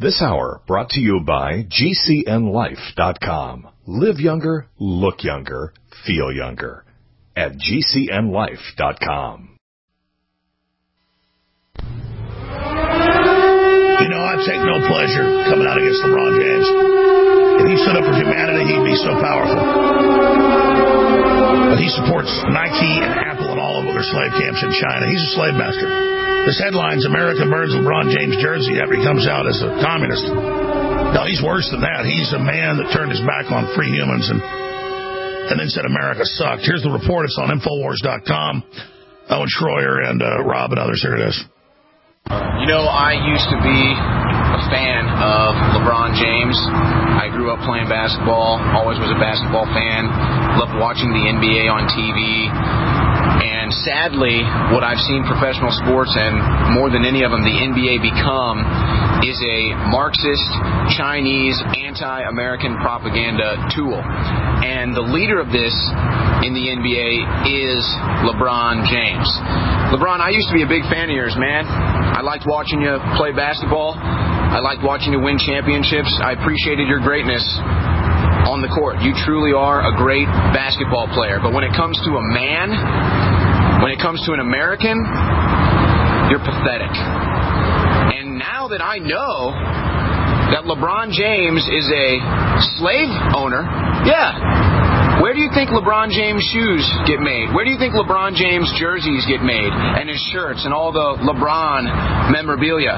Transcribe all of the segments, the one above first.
This hour brought to you by GCNLife.com. Live younger, look younger, feel younger at GCNLife.com. You know, I take no pleasure coming out against LeBron James. If he stood up for humanity, he'd be so powerful. But he supports Nike and Apple and all of their slave camps in China. He's a slave master. This headline's America burns LeBron James jersey after he comes out as a communist. No, he's worse than that. He's a man that turned his back on free humans and then said America sucked. Here's the report. It's on Infowars.com. Owen Schroyer and Rob and others. Here it is. You know, I used to be a fan of LeBron James. I grew up playing basketball, always was a basketball fan, loved watching the NBA on TV. And sadly, what I've seen professional sports, and more than any of them, the NBA become, is a Marxist, Chinese, anti-American propaganda tool. And the leader of this in the NBA is LeBron James. LeBron, I used to be a big fan of yours, man. I liked watching you play basketball. I liked watching you win championships. I appreciated your greatness on the court. You truly are a great basketball player. But when it comes to a man, when it comes to an American, you're pathetic. And now that I know that LeBron James is a slave owner, where do you think LeBron James shoes get made? Where do you think LeBron James jerseys get made? And his shirts and all the LeBron memorabilia?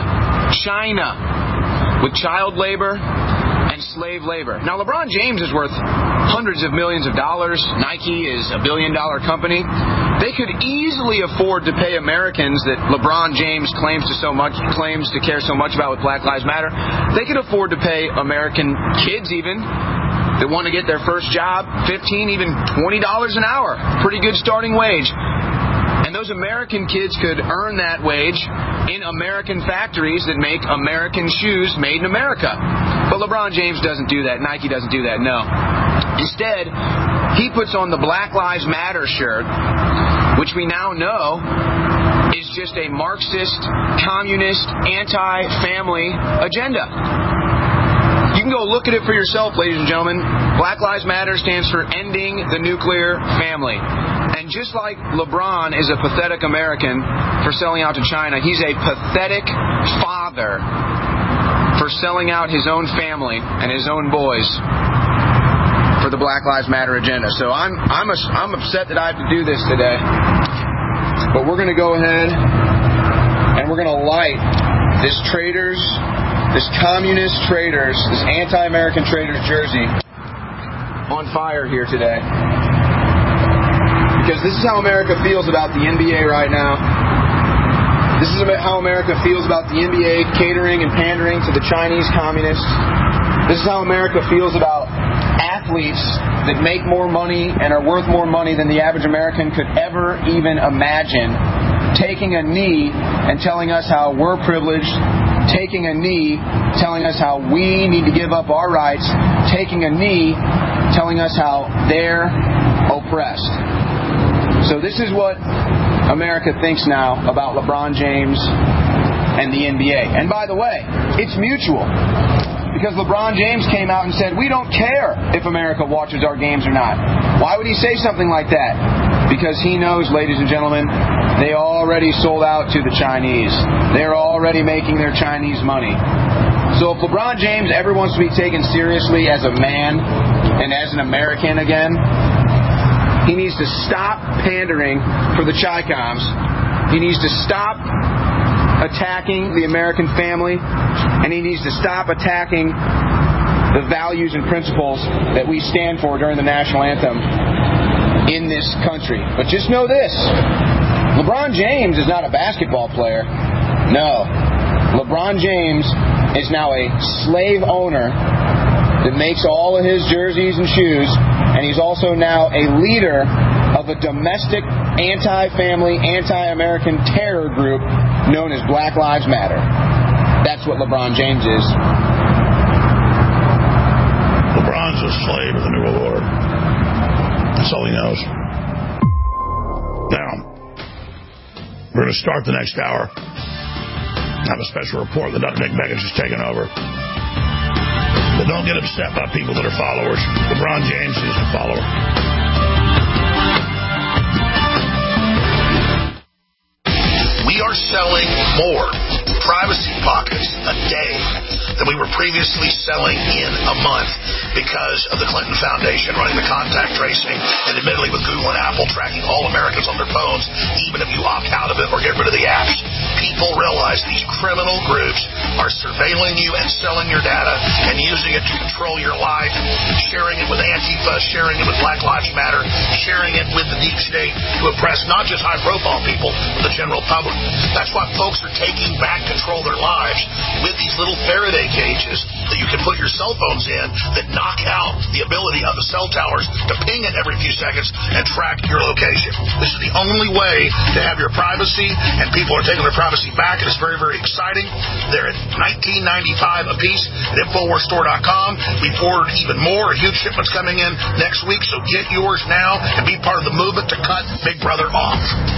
China, with child labor and slave labor. Now, LeBron James is worth hundreds of millions of dollars. Nike is a billion-dollar company. They could easily afford to pay Americans that LeBron James claims to care so much about with Black Lives Matter. They could afford to pay American kids even that want to get their first job $15, even $20 an hour. Pretty good starting wage. And those American kids could earn that wage in American factories that make American shoes made in America. But LeBron James doesn't do that. Nike doesn't do that, no. Instead, he puts on the Black Lives Matter shirt, which we now know is just a Marxist, communist, anti-family agenda. You can go look at it for yourself, ladies and gentlemen. Black Lives Matter stands for ending the nuclear family. And just like LeBron is a pathetic American for selling out to China, he's a pathetic father for selling out his own family and his own boys for the Black Lives Matter agenda. So I'm upset that I have to do this today. But we're going to go ahead and we're going to light this communist traitors, this anti-American traitors jersey on fire here today. Because this is how America feels about the NBA right now. This is how America feels about the NBA catering and pandering to the Chinese communists. This is how America feels about athletes that make more money and are worth more money than the average American could ever even imagine, taking a knee and telling us how we're privileged, taking a knee telling us how we need to give up our rights, taking a knee telling us how they're oppressed. So this is what America thinks now about LeBron James and the NBA. And by the way, it's mutual. Because LeBron James came out and said, we don't care if America watches our games or not. Why would he say something like that? Because he knows, ladies and gentlemen, they already sold out to the Chinese. They're already making their Chinese money. So if LeBron James ever wants to be taken seriously as a man and as an American again, he needs to stop pandering for the Chi-Coms. He needs to stop attacking the American family, and he needs to stop attacking the values and principles that we stand for during the national anthem in this country. But just know this, LeBron James is not a basketball player. No. LeBron James is now a slave owner that makes all of his jerseys and shoes, and he's also now a leader of a domestic anti-family, anti-American terror group known as Black Lives Matter. That's what LeBron James is. LeBron's a slave of the New Award. That's all he knows. Now, we're going to start the next hour I have a special report that Dr. Nick Begich has taken over. But don't get upset by people that are followers. LeBron James is a follower. We are selling more privacy pockets a day than we were previously selling in a month because of the Clinton Foundation running the contact tracing and admittedly with Google and Apple tracking all Americans on their phones, even if you opt out of it or get rid of the apps. People realize these criminal groups are surveilling you and selling your data and using it to control your life, sharing it with Antifa, sharing it with Black Lives Matter, sharing it with the deep state to oppress not just high-profile people, but the general public. That's why folks are taking back control of their lives with these little Faraday cages that you can put your cell phones in that knock out the ability of the cell towers to ping it every few seconds and track your location. This is the only way to have your privacy, and people are taking their privacy back, and it's very, very exciting. They're at $19.95 a piece at InfoWarsStore.com. We've ordered even more. Huge shipments coming in next week, so get yours now and be part of the movement to cut Big Brother off.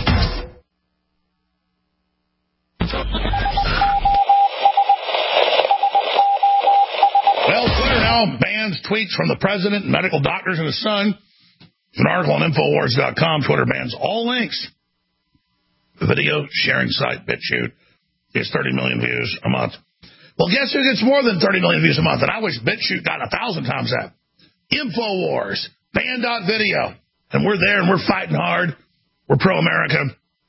Well, Twitter now bans tweets from the president, medical doctors, and his son. An article on Infowars.com. Twitter bans all links. The video sharing site BitChute gets 30 million views a month. Well, guess who gets more than 30 million views a month? And I wish BitChute got 1,000 times that. Infowars, ban.video. And we're there and we're fighting hard. We're pro-America.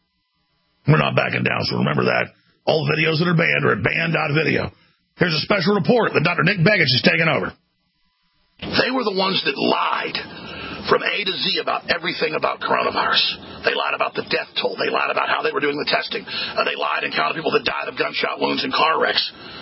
We're not backing down, so remember that. All the videos that are banned are at ban.video. Here's a special report that Dr. Nick Begich has taken over. They were the ones that lied from A to Z about everything about coronavirus. They lied about the death toll. They lied about how they were doing the testing. They lied and counted people that died of gunshot wounds and car wrecks.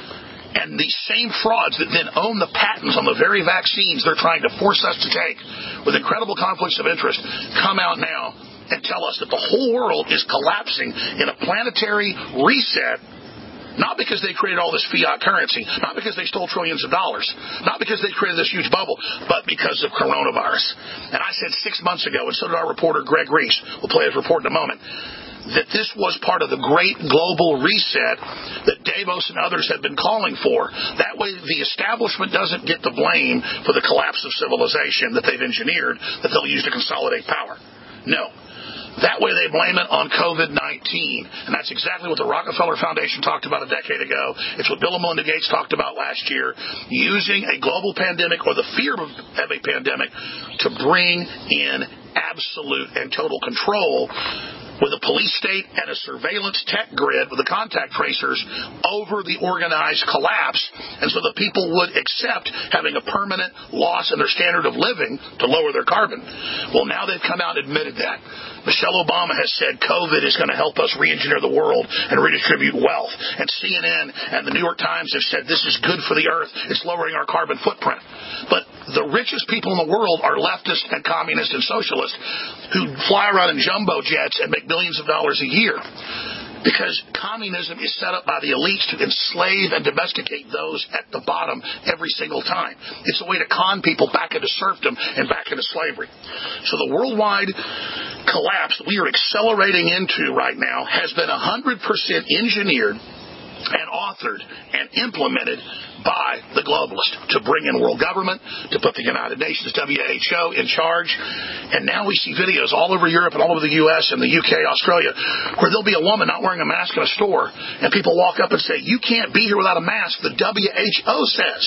And these same frauds that then own the patents on the very vaccines they're trying to force us to take with incredible conflicts of interest come out now and tell us that the whole world is collapsing in a planetary reset. Not because they created all this fiat currency, not because they stole trillions of dollars, not because they created this huge bubble, but because of coronavirus. And I said 6 months ago, and so did our reporter Greg Reese, we'll play his report in a moment, that this was part of the great global reset that Davos and others have been calling for. That way the establishment doesn't get the blame for the collapse of civilization that they've engineered, that they'll use to consolidate power. No. That way they blame it on COVID-19. And that's exactly what the Rockefeller Foundation talked about a decade ago. It's what Bill and Melinda Gates talked about last year, using a global pandemic or the fear of a pandemic to bring in absolute and total control with a police state and a surveillance tech grid with the contact tracers over the organized collapse. And so the people would accept having a permanent loss in their standard of living to lower their carbon. Well, now they've come out and admitted that. Michelle Obama has said COVID is going to help us re-engineer the world and redistribute wealth. And CNN and the New York Times have said this is good for the earth. It's lowering our carbon footprint. But the richest people in the world are leftists and communists and socialists who fly around in jumbo jets and make billions of dollars a year. Because communism is set up by the elites to enslave and domesticate those at the bottom every single time. It's a way to con people back into serfdom and back into slavery. So the worldwide collapse that we are accelerating into right now has been 100% engineered and authored and implemented by the globalists to bring in world government, to put the United Nations, WHO, in charge. And now we see videos all over Europe and all over the U.S. and the UK, Australia, where there'll be a woman not wearing a mask in a store, and people walk up and say, "You can't be here without a mask, the WHO says."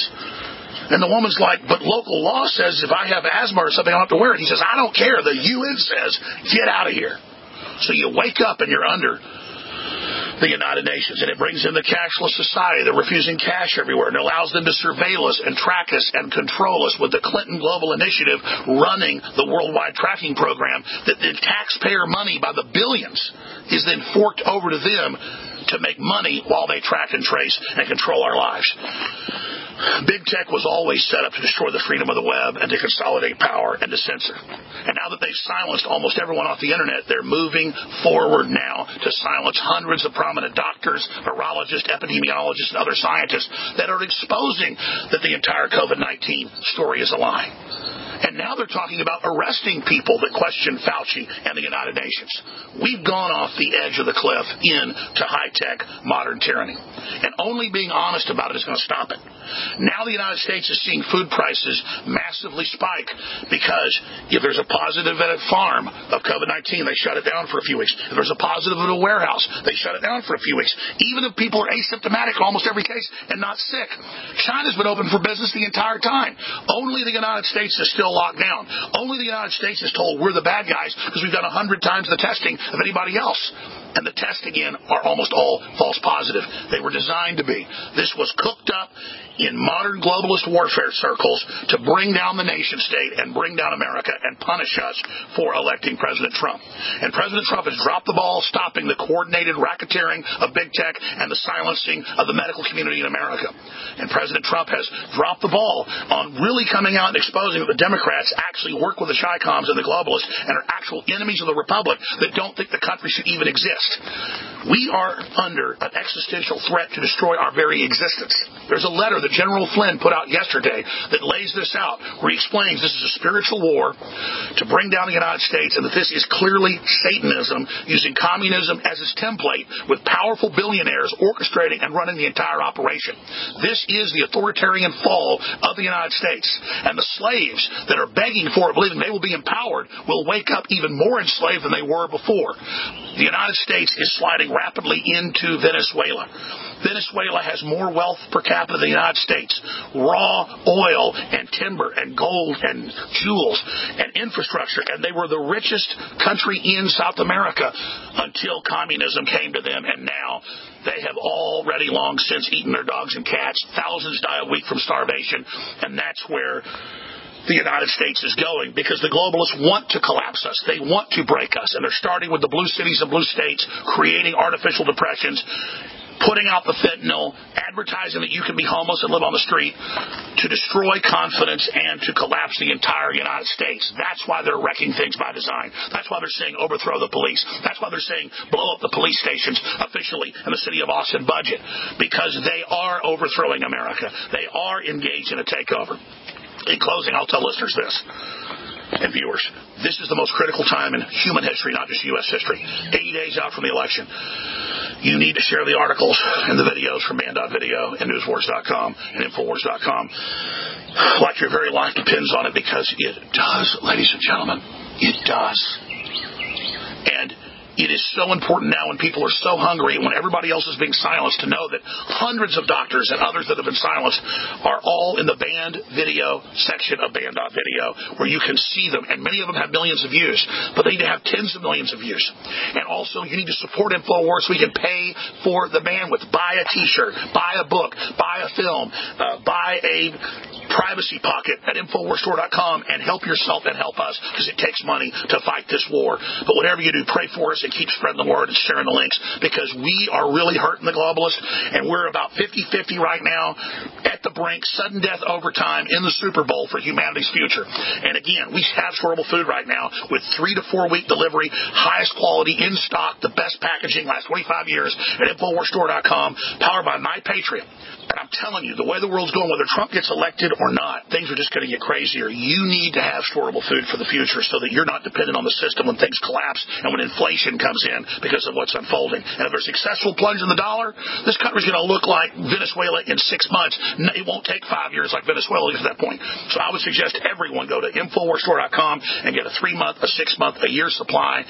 And the woman's like, "But local law says if I have asthma or something, I don't have to wear it." He says, "I don't care. The UN says, get out of here." So you wake up and you're under the United Nations, and it brings in the cashless society. They're refusing cash everywhere, and it allows them to surveil us and track us and control us with the Clinton Global Initiative running the worldwide tracking program that the taxpayer money by the billions is then forked over to them to make money while they track and trace and control our lives. Big tech was always set up to destroy the freedom of the web and to consolidate power and to censor. And now that they've silenced almost everyone off the internet, they're moving forward now to silence hundreds of prominent doctors, virologists, epidemiologists, and other scientists that are exposing that the entire COVID-19 story is a lie. And now they're talking about arresting people that question Fauci and the United Nations. We've gone off the edge of the cliff into high-tech modern tyranny. And only being honest about it is going to stop it. Now the United States is seeing food prices massively spike because if there's a positive at a farm of COVID-19, they shut it down for a few weeks. If there's a positive at a warehouse, they shut it down for a few weeks. Even if people are asymptomatic in almost every case and not sick. China's been open for business the entire time. Only the United States is still locked down. Only the United States is told we're the bad guys because we've done 100 times the testing of anybody else. And the tests, again, are almost all false positive. They were designed to be. This was cooked up in modern globalist warfare circles to bring down the nation state and bring down America and punish us for electing President Trump. And President Trump has dropped the ball stopping the coordinated racketeering of big tech and the silencing of the medical community in America. And President Trump has dropped the ball on really coming out and exposing that the Democrats actually work with the Chi-Coms and the globalists and are actual enemies of the Republic that don't think the country should even exist. We are under an existential threat to destroy our very existence. There's a letter that General Flynn put out yesterday that lays this out, where he explains this is a spiritual war to bring down the United States and that this is clearly Satanism using communism as its template with powerful billionaires orchestrating and running the entire operation. This is the authoritarian fall of the United States. And the slaves that are begging for it, believing they will be empowered, will wake up even more enslaved than they were before. The United States is sliding rapidly into Venezuela. Venezuela has more wealth per capita than the United States. Raw oil and timber and gold and jewels and infrastructure. And they were the richest country in South America until communism came to them. And now they have already long since eaten their dogs and cats. Thousands die a week from starvation. And that's where the United States is going, because the globalists want to collapse us. They want to break us. And they're starting with the blue cities and blue states, creating artificial depressions, putting out the fentanyl, advertising that you can be homeless and live on the street to destroy confidence and to collapse the entire United States. That's why they're wrecking things by design. That's why they're saying overthrow the police. That's why they're saying blow up the police stations officially in the city of Austin budget, because they are overthrowing America. They are engaged in a takeover. In closing, I'll tell listeners this, and viewers, this is the most critical time in human history, not just U.S. history. 80 days out from the election. You need to share the articles and the videos from Man.video and Newswars.com and Infowars.com like your very life depends on it, because it does, ladies and gentlemen. It does. And it is so important now when people are so hungry and when everybody else is being silenced to know that hundreds of doctors and others that have been silenced are all in the banned video section of Banned.video, where you can see them. And many of them have millions of views, but they need to have tens of millions of views. And also, you need to support InfoWars so we can pay for the bandwidth. Buy a T-shirt, buy a book, buy a film, buy a privacy pocket at InfoWarsStore.com and help yourself and help us, because it takes money to fight this war. But whatever you do, pray for us and keep spreading the word and sharing the links, because we are really hurting the globalists, and we're about 50-50 right now at the brink, sudden death overtime in the Super Bowl for humanity's future. And again, we have storable food right now with 3 to 4 week delivery, highest quality, in stock, the best packaging, last 25 years at InfoWarsStore.com, powered by My Patriot. And I'm telling you, the way the world's going, whether Trump gets elected or not, things are just going to get crazier. You need to have storable food for the future so that you're not dependent on the system when things collapse and when inflation comes in because of what's unfolding. And if there's a successful plunge in the dollar, this country's going to look like Venezuela in 6 months. It won't take 5 years like Venezuela gets to that point. So I would suggest everyone go to InfoWarsStore.com and get a 3-month, a 6-month, a year supply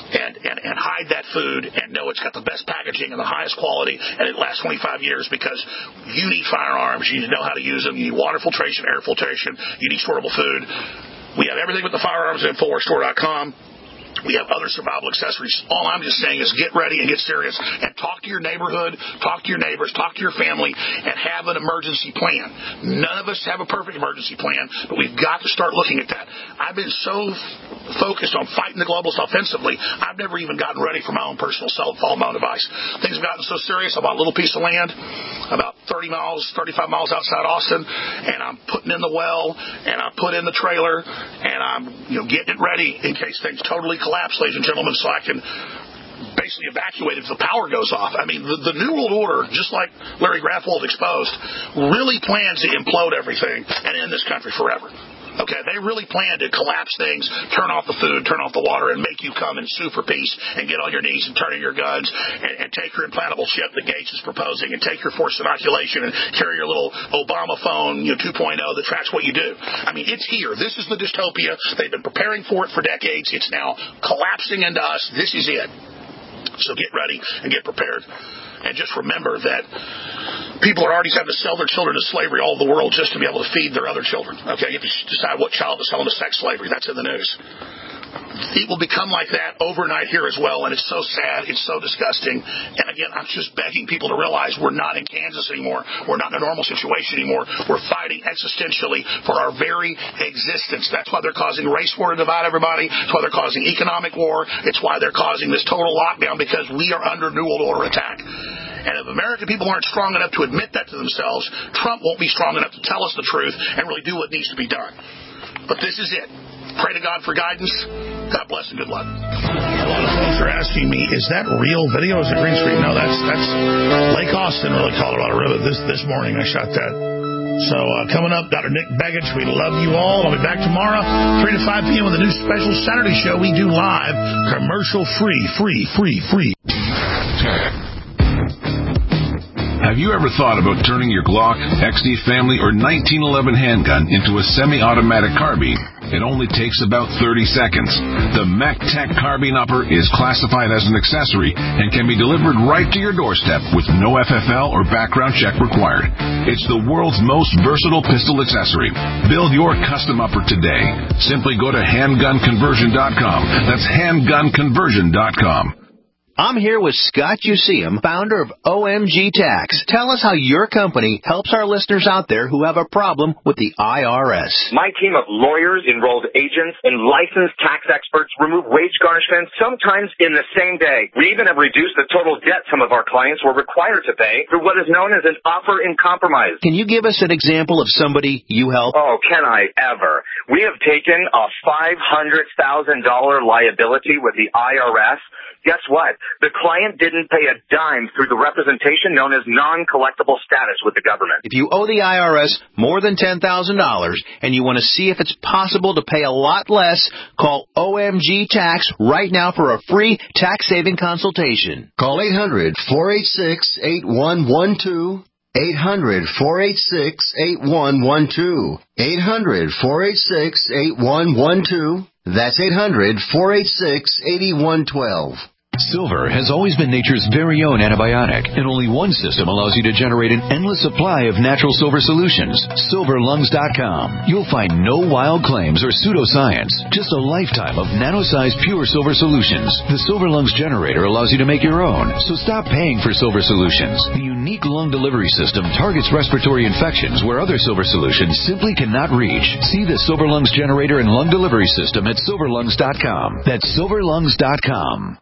and hide that food and know it's got the best packaging and the highest quality, and it lasts 25 years, because you need firearms, you need to know how to use them, you need water filtration, air filtration, you need storable food. We have everything with the firearms at InfoWarsStore.com. We have other survival accessories. All I'm just saying is get ready and get serious and talk to your neighborhood, talk to your neighbors, talk to your family, and have an emergency plan. None of us have a perfect emergency plan, but we've got to start looking at that. I've been so focused on fighting the globalists offensively, I've never even gotten ready for my own personal cell phone device. Things have gotten so serious. I bought a little piece of land about 35 miles outside Austin, and I'm putting in the well, and I put in the trailer, and I'm getting it ready in case things totally collapse, ladies and gentlemen, so I can basically evacuate if the power goes off. I mean, the New World Order, just like Larry Grafwald exposed, really plans to implode everything and end this country forever. Okay, they really plan to collapse things, turn off the food, turn off the water, and make you come and sue for peace and get on your knees and turn in your guns and take your implantable chip that Gates is proposing and take your forced inoculation and carry your little Obama phone 2.0 that tracks what you do. I mean, it's here. This is the dystopia. They've been preparing for it for decades. It's now collapsing into us. This is it. So get ready and get prepared. And just remember that people are already having to sell their children to slavery all over the world just to be able to feed their other children. Okay, you have to decide what child to sell into sex slavery. That's in the news. It will become like that overnight here as well, and it's so sad. It's so disgusting. And again, I'm just begging people to realize we're not in Kansas anymore. We're not in a normal situation anymore. We're fighting existentially for our very existence. That's why they're causing race war to divide everybody. That's why they're causing economic war. It's why they're causing this total lockdown, because we are under New World Order attack. And if American people aren't strong enough to admit that to themselves, Trump won't be strong enough to tell us the truth and really do what needs to be done. But this is it. Pray to God for guidance. God bless and good luck. A lot of folks are asking me, is that real video? Is it green screen? No, that's Lake Austin, really Colorado River. This morning I shot that. So coming up, Dr. Nick Begich, we love you all. I'll be back tomorrow, 3 to 5 p.m. with a new special Saturday show we do live, commercial free. Have you ever thought about turning your Glock, XD Family, or 1911 handgun into a semi-automatic carbine? It only takes about 30 seconds. The MacTech Carbine Upper is classified as an accessory and can be delivered right to your doorstep with no FFL or background check required. It's the world's most versatile pistol accessory. Build your custom upper today. Simply go to handgunconversion.com. That's handgunconversion.com. I'm here with Scott Useum, founder of OMG Tax. Tell us how your company helps our listeners out there who have a problem with the IRS. My team of lawyers, enrolled agents, and licensed tax experts remove wage garnishments sometimes in the same day. We even have reduced the total debt some of our clients were required to pay through what is known as an offer in compromise. Can you give us an example of somebody you help? Oh, can I ever? We have taken a $500,000 liability with the IRS. Guess what? The client didn't pay a dime through the representation known as non-collectible status with the government. If you owe the IRS more than $10,000 and you want to see if it's possible to pay a lot less, call OMG Tax right now for a free tax-saving consultation. Call 800-486-8112. 800-486-8112. 800-486-8112. That's 800-486-8112. Silver has always been nature's very own antibiotic, and only one system allows you to generate an endless supply of natural silver solutions. SilverLungs.com. You'll find no wild claims or pseudoscience, just a lifetime of nano-sized pure silver solutions. The Silver Lungs generator allows you to make your own, so stop paying for silver solutions. The unique lung delivery system targets respiratory infections where other silver solutions simply cannot reach. See the Silver Lungs generator and lung delivery system at SilverLungs.com. That's SilverLungs.com.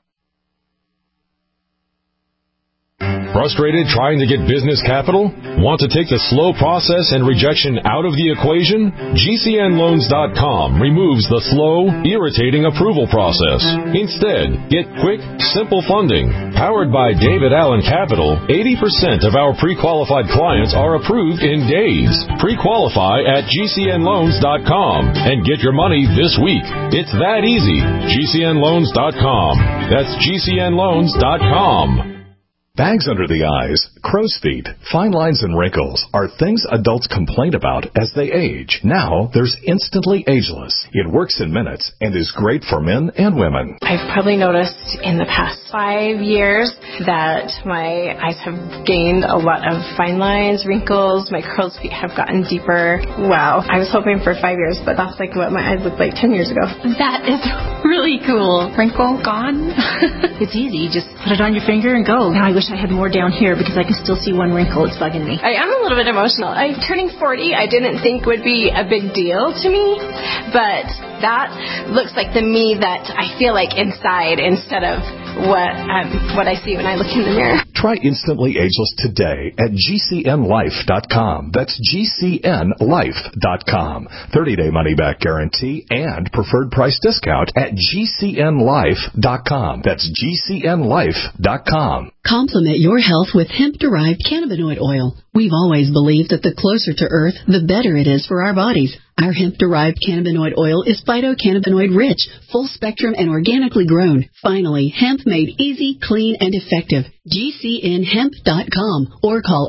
Frustrated trying to get business capital? Want to take the slow process and rejection out of the equation? GCNLoans.com removes the slow, irritating approval process. Instead, get quick, simple funding. Powered by David Allen Capital, 80% of our pre-qualified clients are approved in days. Pre-qualify at GCNLoans.com and get your money this week. It's that easy. GCNLoans.com. That's GCNLoans.com. Bags under the eyes, crow's feet, fine lines and wrinkles are things adults complain about as they age. Now, there's Instantly Ageless. It works in minutes and is great for men and women. I've probably noticed in the past 5 years that my eyes have gained a lot of fine lines, wrinkles, my crow's feet have gotten deeper. Wow. I was hoping for 5 years, but that's like what my eyes looked like 10 years ago. That is really cool. Wrinkle gone. It's easy. You just put it on your finger and go. Now I wish I had more down here because I can still see one wrinkle. It's bugging me. I am a little bit emotional. I'm turning 40. I didn't think would be a big deal to me, but that looks like the me that I feel like inside instead of what I see when I look in the mirror. Try Instantly Ageless today at GCNLife.com. That's GCNLife.com. 30-day money-back guarantee and preferred price discount at GCNLife.com. That's GCNLife.com. Complement your health with hemp-derived cannabinoid oil. We've always believed that the closer to Earth, the better it is for our bodies. Our hemp-derived cannabinoid oil is phytocannabinoid-rich, full-spectrum, and organically grown. Finally, hemp made easy, clean, and effective. GCNhemp.com or call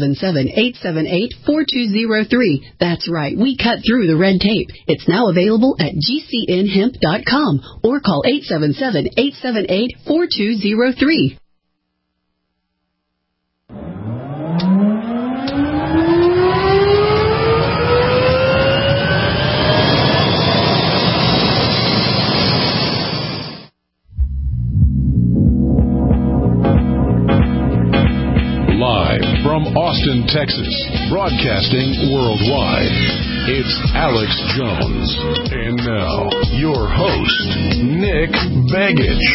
877-878-4203. That's right, we cut through the red tape. It's now available at GCNhemp.com or call 877-878-4203. Live from Austin, Texas, broadcasting worldwide, it's Alex Jones. And now, your host, Nick Begich.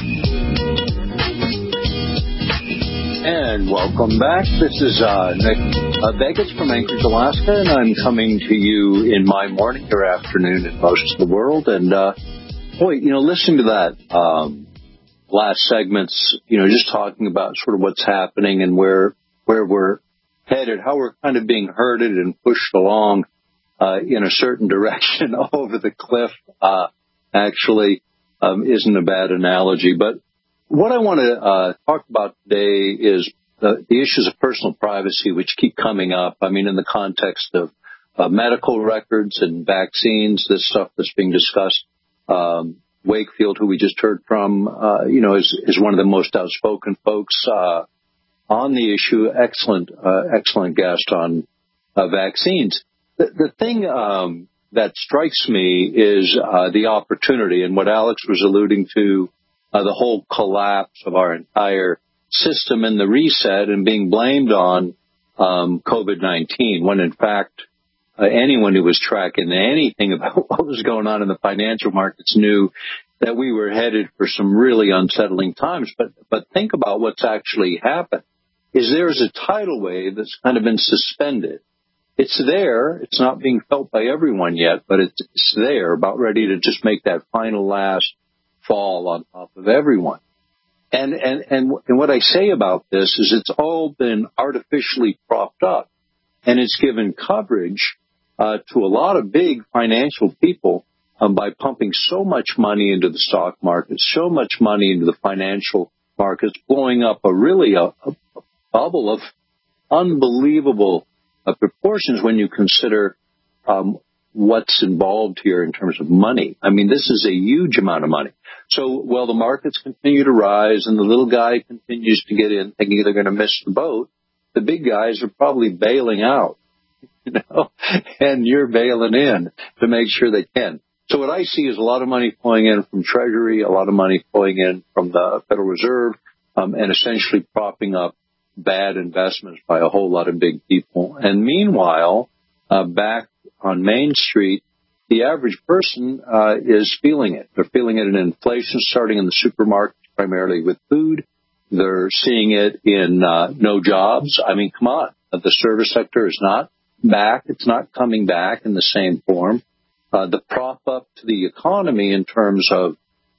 And welcome back. This is Nick Begich from Anchorage, Alaska, and I'm coming to you in my morning or afternoon in most of the world. And, listening to that last segments, just talking about sort of what's happening and where we're headed, how we're kind of being herded and pushed along in a certain direction over the cliff, actually isn't a bad analogy. But what I want to talk about today is the issues of personal privacy, which keep coming up. I mean, in the context of medical records and vaccines, this stuff that's being discussed. Wakefield, who we just heard from, is one of the most outspoken folks on the issue. Excellent guest on vaccines. The thing that strikes me is the opportunity, and what Alex was alluding to, the whole collapse of our entire system and the reset and being blamed on COVID-19, when in fact anyone who was tracking anything about what was going on in the financial markets knew that we were headed for some really unsettling times. But think about what's actually happened. There's a tidal wave that's kind of been suspended. It's there. It's not being felt by everyone yet, but it's there, about ready to just make that final last fall on top of everyone. And what I say about this is it's all been artificially propped up, and it's given coverage to a lot of big financial people by pumping so much money into the stock market, so much money into the financial markets, blowing up a bubble of unbelievable proportions when you consider what's involved here in terms of money. I mean, this is a huge amount of money. So while the markets continue to rise and the little guy continues to get in thinking they're going to miss the boat, the big guys are probably bailing out. And you're bailing in to make sure they can. So what I see is a lot of money flowing in from Treasury, a lot of money flowing in from the Federal Reserve, and essentially propping up bad investments by a whole lot of big people. And meanwhile, back on Main Street, the average person is feeling it. They're feeling it in inflation, starting in the supermarkets, primarily with food. They're seeing it in no jobs. I mean, come on. The service sector is not back. It's not coming back in the same form. The prop up to the economy in terms of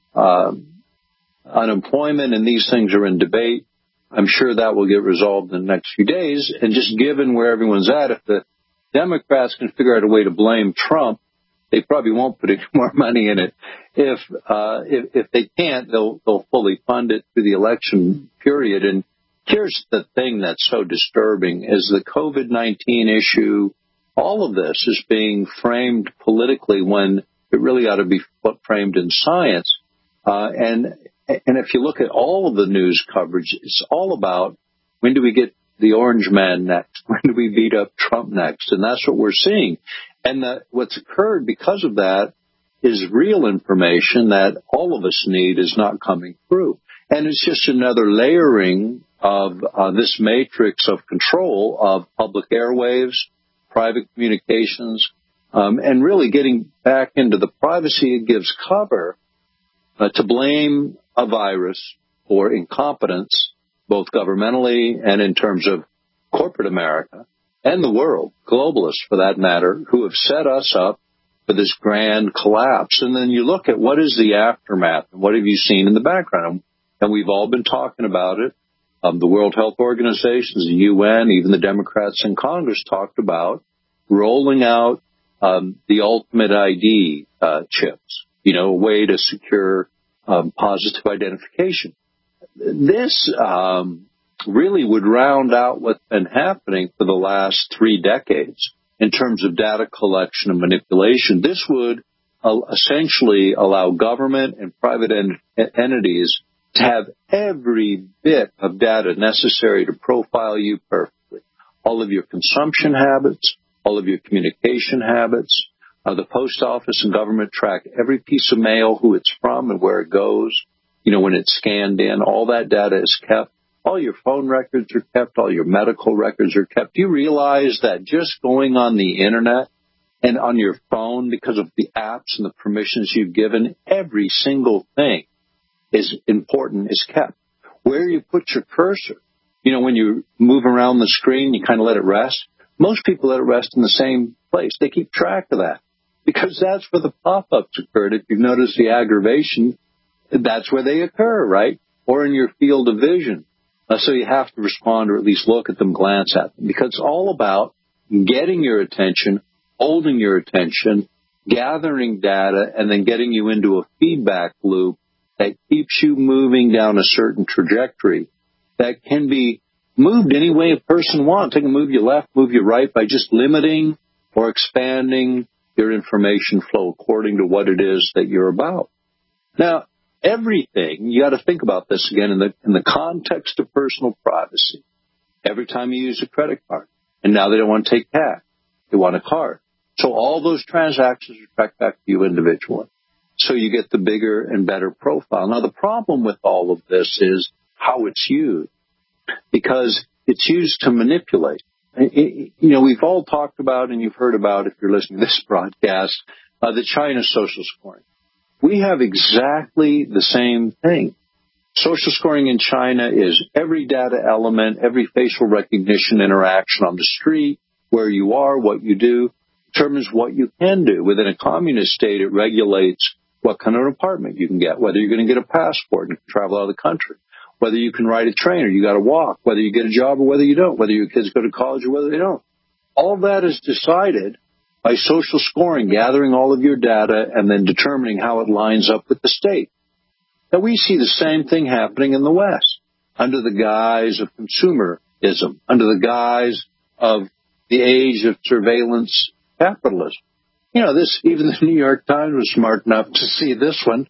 unemployment and these things are in debate. I'm sure that will get resolved in the next few days. And just given where everyone's at, if the Democrats can figure out a way to blame Trump, they probably won't put any more money in it. If they can't, they'll fully fund it through the election period. And here's the thing that's so disturbing is the COVID-19 issue. All of this is being framed politically when it really ought to be framed in science. And if you look at all of the news coverage, it's all about when do we get the orange man next? When do we beat up Trump next? And that's what we're seeing. And what's occurred because of that is real information that all of us need is not coming through. And it's just another layering of this matrix of control of public airwaves, private communications, and really getting back into the privacy it gives cover to blame a virus for incompetence, both governmentally and in terms of corporate America and the world, globalists for that matter, who have set us up for this grand collapse. And then you look at what is the aftermath and what have you seen in the background. And we've all been talking about it. The World Health Organization, the UN, even the Democrats in Congress talked about rolling out the ultimate ID chips, a way to secure positive identification. This really would round out what's been happening for the last 3 decades in terms of data collection and manipulation. This would essentially allow government and private entities to have every bit of data necessary to profile you perfectly. All of your consumption habits, all of your communication habits. The post office and government track every piece of mail, who it's from and where it goes. When it's scanned in, all that data is kept. All your phone records are kept. All your medical records are kept. You realize that just going on the Internet and on your phone, because of the apps and the permissions you've given, every single thing is important, is kept. Where you put your cursor, when you move around the screen, you kind of let it rest. Most people let it rest in the same place. They keep track of that because that's where the pop-ups occurred. If you've noticed the aggravation, that's where they occur, right? Or in your field of vision. So you have to respond or at least look at them, glance at them, because it's all about getting your attention, holding your attention, gathering data, and then getting you into a feedback loop that keeps you moving down a certain trajectory that can be moved any way a person wants. They can move you left, move you right by just limiting or expanding your information flow according to what it is that you're about. Now, everything, you got to think about this again in the context of personal privacy. Every time you use a credit card, and now they don't want to take cash, they want a card. So all those transactions are tracked back to you individually. So you get the bigger and better profile. Now, the problem with all of this is how it's used, because it's used to manipulate. We've all talked about, and you've heard about, if you're listening to this broadcast, the China social scoring. We have exactly the same thing. Social scoring in China is every data element, every facial recognition interaction on the street, where you are, what you do, determines what you can do. Within a communist state, it regulates what kind of apartment you can get, whether you're going to get a passport and travel out of the country, whether you can ride a train or you got to walk, whether you get a job or whether you don't, whether your kids go to college or whether they don't. All that is decided by social scoring, gathering all of your data and then determining how it lines up with the state. Now, we see the same thing happening in the West under the guise of consumerism, under the guise of the age of surveillance capitalism. Even the New York Times was smart enough to see this one.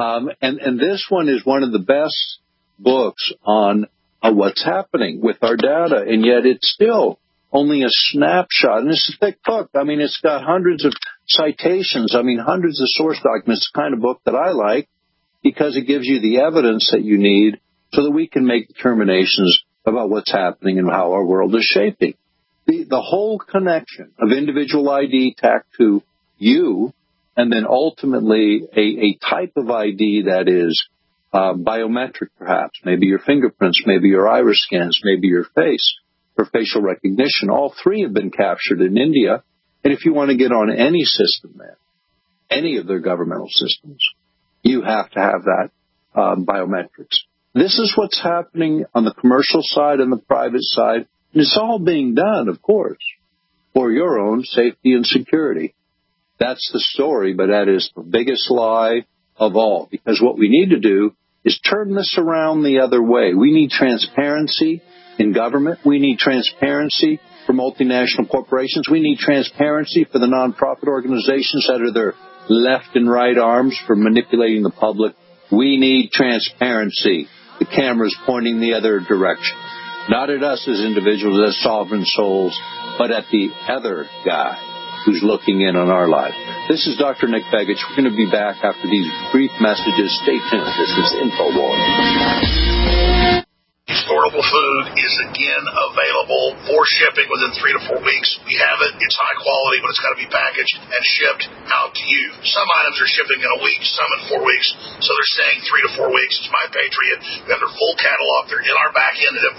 And this one is one of the best books on what's happening with our data. And yet it's still only a snapshot. And it's a thick book. It's got hundreds of citations. Hundreds of source documents. It's the kind of book that I like because it gives you the evidence that you need so that we can make determinations about what's happening and how our world is shaping. The whole connection of individual ID tacked to you, and then ultimately a type of ID that is biometric, perhaps, maybe your fingerprints, maybe your iris scans, maybe your face for facial recognition. All three have been captured in India. And if you want to get on any system there, any of their governmental systems, you have to have that biometrics. This is what's happening on the commercial side and the private side. And it's all being done, of course, for your own safety and security. That's the story, but that is the biggest lie of all, because what we need to do is turn this around the other way. We need transparency in government. We need transparency for multinational corporations. We need transparency for the nonprofit organizations that are their left and right arms for manipulating the public. We need transparency. The camera's pointing the other direction. Not at us as individuals, as sovereign souls, but at the other guy who's looking in on our life. This is Dr. Nick Begich. We're going to be back after these brief messages. Stay tuned. This is InfoWars. Storable food is again available for shipping within 3 to 4 weeks. We have it. It's high quality, but it's got to be packaged and shipped out to you. Some items are shipping in a week, some in 4 weeks. So they're saying 3 to 4 weeks. It's My Patriot. We have their full catalog. They're in our back end at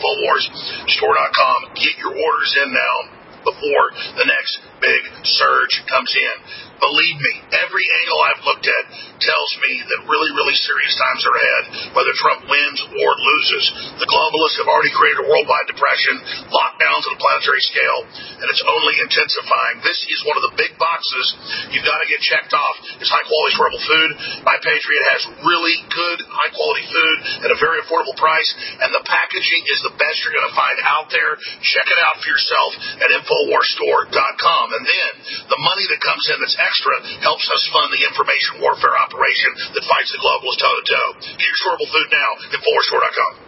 InfoWarsStore.com. Get your orders in now before the next big surge comes in. believe me, every angle I've looked at tells me that really, really serious times are ahead, whether Trump wins or loses. The globalists have already created a worldwide depression, lockdowns on a planetary scale, and it's only intensifying. This is one of the big boxes you've got to get checked off. It's high-quality, affordable food. My Patriot has really good, high-quality food at a very affordable price, and the packaging is the best you're going to find out there. Check it out for yourself at InfoWarsStore.com. And then the money that comes in that's extra helps us fund the information warfare operation that fights the globalists toe-to-toe. Get your storable food now at InfoWarsStore.com.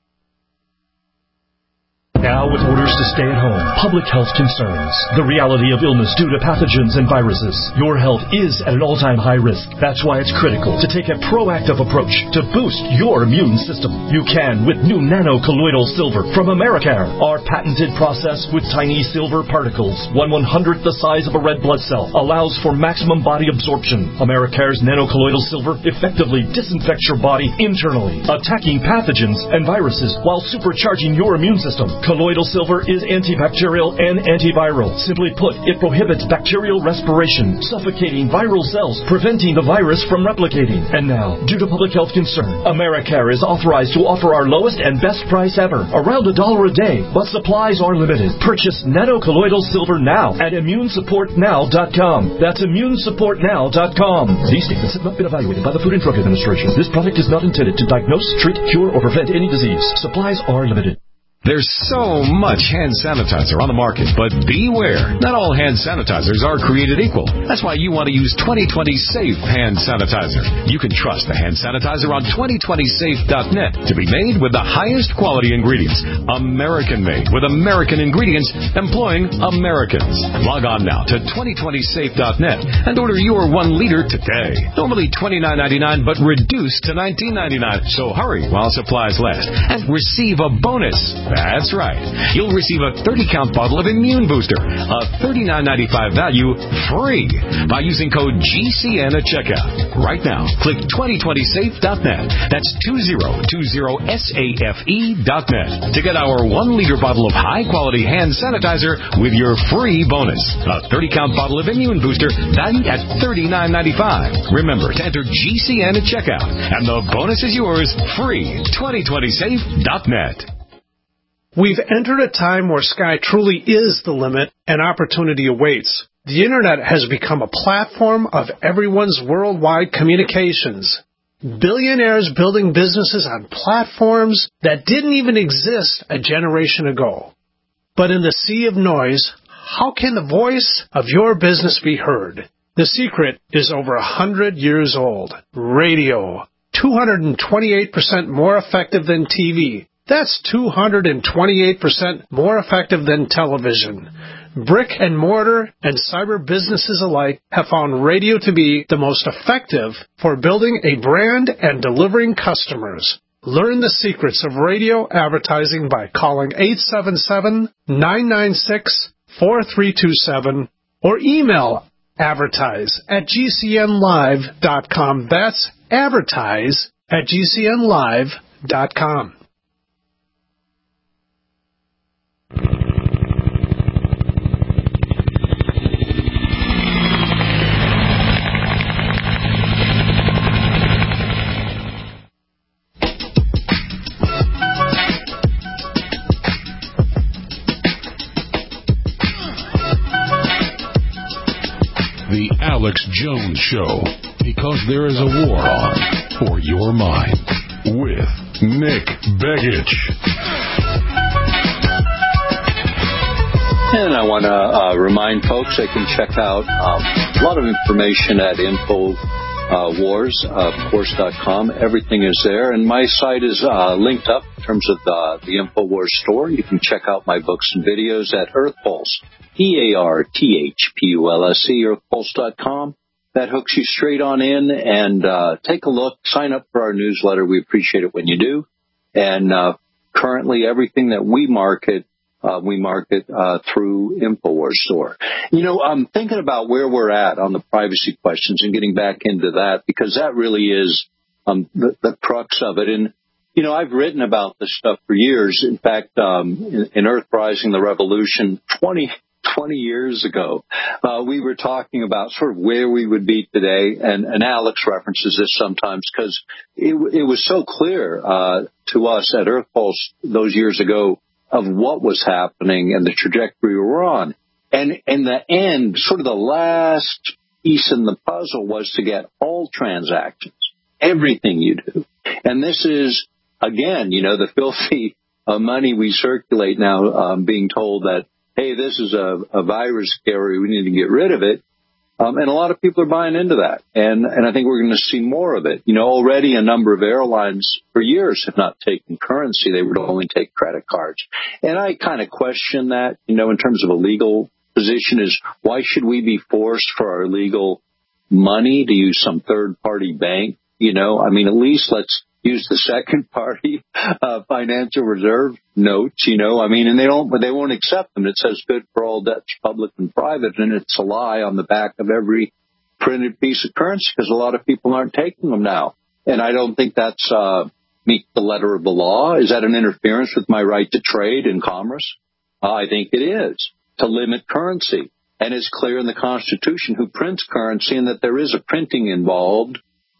Now with orders to stay at home, public health concerns, the reality of illness due to pathogens and viruses, your health is at an all-time high risk. That's why it's critical to take a proactive approach to boost your immune system. You can with new nano-colloidal silver from Americare. Our patented process with tiny silver particles, 1/100th the size of a red blood cell, allows for maximum body absorption. Americare's nano-colloidal silver effectively disinfects your body internally, attacking pathogens and viruses while supercharging your immune system. Colloidal silver is antibacterial and antiviral. Simply put, it prohibits bacterial respiration, suffocating viral cells, preventing the virus from replicating. And now, due to public health concern, Americare is authorized to offer our lowest and best price ever, around $1 a day, but supplies are limited. Purchase nano-colloidal silver now at ImmuneSupportNow.com. That's ImmuneSupportNow.com. These statements have not been evaluated by the Food and Drug Administration. This product is not intended to diagnose, treat, cure, or prevent any disease. Supplies are limited. There's so much hand sanitizer on the market, but beware. Not all hand sanitizers are created equal. That's why you want to use 2020 Safe Hand Sanitizer. You can trust the hand sanitizer on 2020safe.net to be made with the highest quality ingredients. American-made with American ingredients, employing Americans. Log on now to 2020safe.net and order your 1 liter today. Normally $29.99, but reduced to $19.99. So hurry while supplies last and receive a bonus. That's right. You'll receive a 30-count bottle of Immune Booster, a $39.95 value, free by using code GCN at checkout. Right now, click 2020safe.net. That's 2020safe.net to get our 1-liter bottle of high-quality hand sanitizer with your free bonus. A 30-count bottle of Immune Booster valued at $39.95. Remember to enter GCN at checkout, and the bonus is yours, free. 2020safe.net. We've entered a time where sky truly is the limit and opportunity awaits. The Internet has become a platform of everyone's worldwide communications. Billionaires building businesses on platforms that didn't even exist a generation ago. But in the sea of noise, how can the voice of your business be heard? The secret is over 100 years old. Radio. 228% more effective than TV. That's 228% more effective than television. Brick and mortar and cyber businesses alike have found radio to be the most effective for building a brand and delivering customers. Learn the secrets of radio advertising by calling 877-996-4327 or email advertise@gcnlive.com. That's advertise@gcnlive.com. The Alex Jones Show, because there is a war on for your mind, with Nick Begich. And I want to remind folks they can check out a lot of information at InfoWarsCourse.com. Everything is there. And my site is linked up in terms of the InfoWars store. You can check out my books and videos at EarthPulse, EARTHPULSE, EarthPulse.com. That hooks you straight on in and take a look. Sign up for our newsletter. We appreciate it when you do. And currently everything that we market through InfoWars Store. You know, I'm thinking about where we're at on the privacy questions and getting back into that, because that really is the crux of it. And, you know, I've written about this stuff for years. In fact, in Earthrising the Revolution, 20 20 years ago, we were talking about sort of where we would be today, and Alex references this sometimes because it was so clear to us at Earth Pulse those years ago of what was happening and the trajectory we were on. And in the end, sort of the last piece in the puzzle was to get all transactions, everything you do. And this is, again, the filthy money we circulate now, being told that, hey, this is a virus carrier, we need to get rid of it. And a lot of people are buying into that. And I think we're going to see more of it. Already a number of airlines for years have not taken currency. They would only take credit cards. And I kind of question that, in terms of a legal position, is why should we be forced for our legal money to use some third-party bank? At least let's use the second-party financial reserve notes, and they won't accept them. It says good for all debts, public and private, and it's a lie on the back of every printed piece of currency because a lot of people aren't taking them now. And I don't think that's meet the letter of the law. Is that an interference with my right to trade and commerce? I think it is, to limit currency. And it's clear in the Constitution who prints currency and that there is a printing involved.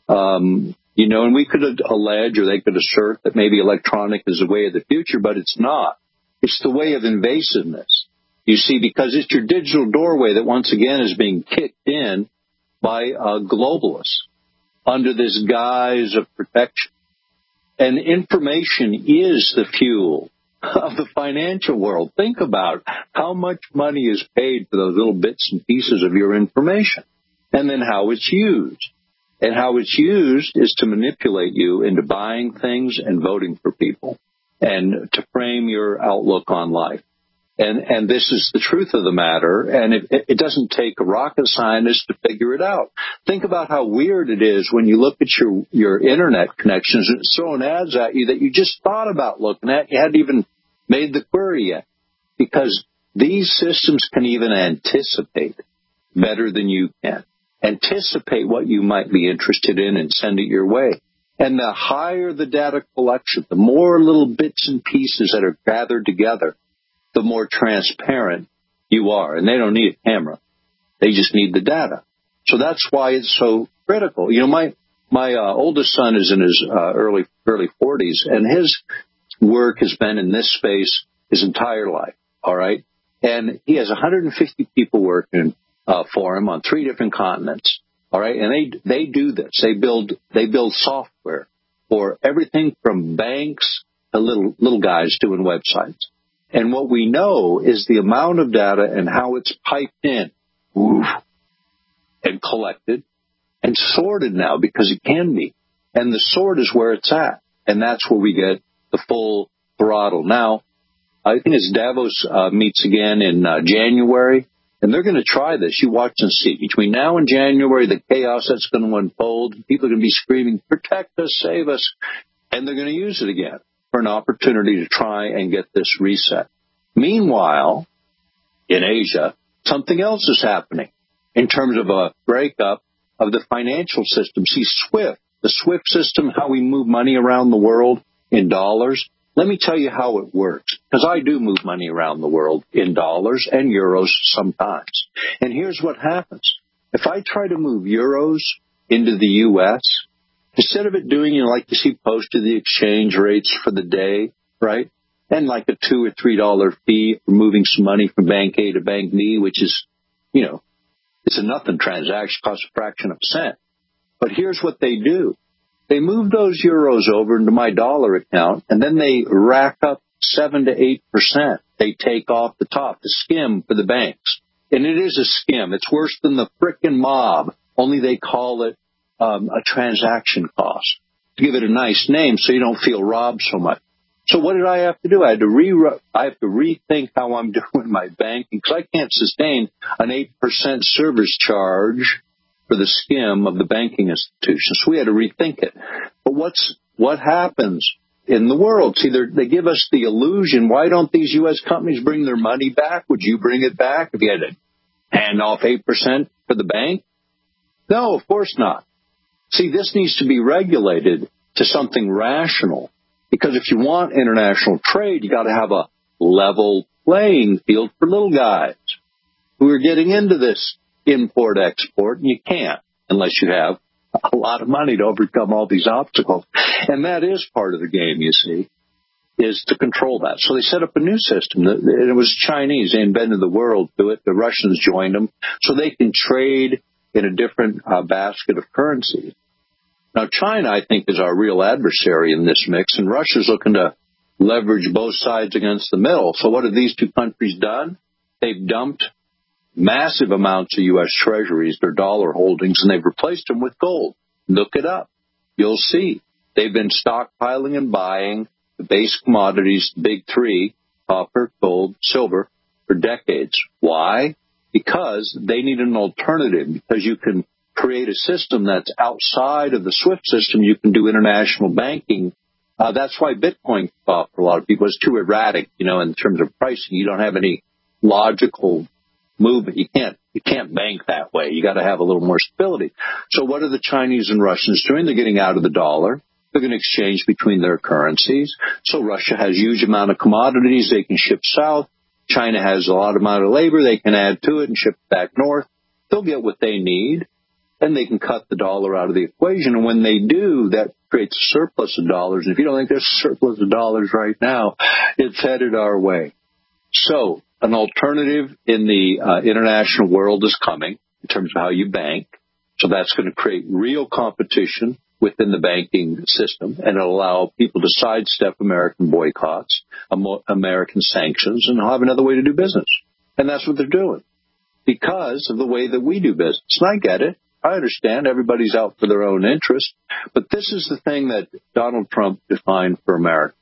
And we could allege, or they could assert, that maybe electronic is the way of the future, but it's not. It's the way of invasiveness. You see, because it's your digital doorway that once again is being kicked in by globalists under this guise of protection. And information is the fuel of the financial world. Think about how much money is paid for those little bits and pieces of your information, and then how it's used. And how it's used is to manipulate you into buying things and voting for people and to frame your outlook on life. And this is the truth of the matter, and it doesn't take a rocket scientist to figure it out. Think about how weird it is when you look at your Internet connections and it's throwing ads at you that you just thought about looking at. You hadn't even made the query yet, because these systems can even anticipate better than you can. Anticipate what you might be interested in and send it your way. And the higher the data collection, the more little bits and pieces that are gathered together, the more transparent you are. And they don't need a camera. They just need the data. So that's why it's so critical. My oldest son is in his early 40s, and his work has been in this space his entire life, all right? And he has 150 people working for him on 3 different continents. All right. And they do this. They build software for everything from banks to little guys doing websites. And what we know is the amount of data and how it's piped in and collected and sorted now, because it can be. And the sort is where it's at. And that's where we get the full throttle. Now, I think as Davos meets again in January, and they're going to try this. You watch and see. Between now and January, the chaos that's going to unfold, people are going to be screaming, protect us, save us. And they're going to use it again for an opportunity to try and get this reset. Meanwhile, in Asia, something else is happening in terms of a breakup of the financial system. See, SWIFT, the SWIFT system, how we move money around the world in dollars. Let me tell you how it works, because I do move money around the world in dollars and euros sometimes. And here's what happens. If I try to move euros into the U.S., instead of it doing, like you see posted the exchange rates for the day, right, and like a $2 or $3 fee for moving some money from bank A to bank B, which is, it's a nothing transaction, costs a fraction of a cent. But here's what they do. They move those euros over into my dollar account, and then they rack up 7 to 8%. They take off the top, the skim for the banks. And it is a skim. It's worse than the frickin' mob, only they call it a transaction cost, to give it a nice name so you don't feel robbed so much. So what did I have to do? I have to rethink how I'm doing my banking, because I can't sustain an 8% service charge for the skim of the banking institution. So we had to rethink it. But what happens in the world? See, they give us the illusion. Why don't these U.S. companies bring their money back? Would you bring it back if you had to hand off 8% for the bank? No, of course not. See, this needs to be regulated to something rational, because if you want international trade, you got to have a level playing field for little guys. who are getting into this import-export, and you can't unless you have a lot of money to overcome all these obstacles. And that is part of the game, you see, is to control that. So they set up a new system. It was Chinese. They invented the world to it. The Russians joined them so they can trade in a different basket of currencies. Now, China, I think, is our real adversary in this mix, and Russia's looking to leverage both sides against the middle. So what have these two countries done? They've dumped massive amounts of U.S. treasuries, their dollar holdings, and they've replaced them with gold. Look it up. You'll see. They've been stockpiling and buying the base commodities, the big three, copper, gold, silver, for decades. Why? Because they need an alternative, because you can create a system that's outside of the SWIFT system. You can do international banking. That's why Bitcoin for a lot of people is too erratic, in terms of pricing. You don't have any logical movement. You can't bank that way. You got to have a little more stability. So what are the Chinese and Russians doing? They're getting out of the dollar. They're going to exchange between their currencies. So Russia has a huge amount of commodities they can ship south. China has a lot amount of labor they can add to it and ship back north. They'll get what they need, and they can cut the dollar out of the equation. And when they do, that creates a surplus of dollars. And if you don't think there's a surplus of dollars right now, it's headed our way. So an alternative in the international world is coming in terms of how you bank. So that's going to create real competition within the banking system, and it'll allow people to sidestep American boycotts, American sanctions, and have another way to do business. And that's what they're doing because of the way that we do business. And I get it. I understand everybody's out for their own interest, but this is the thing that Donald Trump defined for America.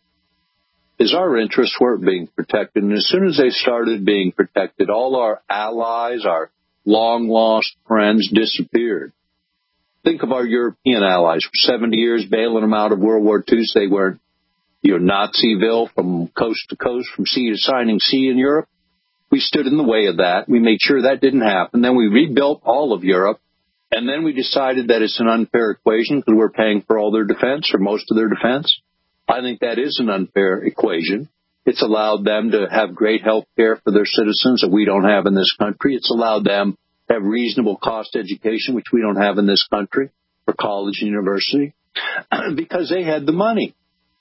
Is our interests weren't being protected, and as soon as they started being protected, all our allies, our long-lost friends disappeared. Think of our European allies for 70 years, bailing them out of World War II so they weren't, Naziville from coast to coast, from sea to shining sea in Europe. We stood in the way of that. We made sure that didn't happen. Then we rebuilt all of Europe. And then we decided that it's an unfair equation because we're paying for all their defense or most of their defense. I think that is an unfair equation. It's allowed them to have great health care for their citizens that we don't have in this country. It's allowed them to have reasonable cost education, which we don't have in this country, for college and university, because they had the money,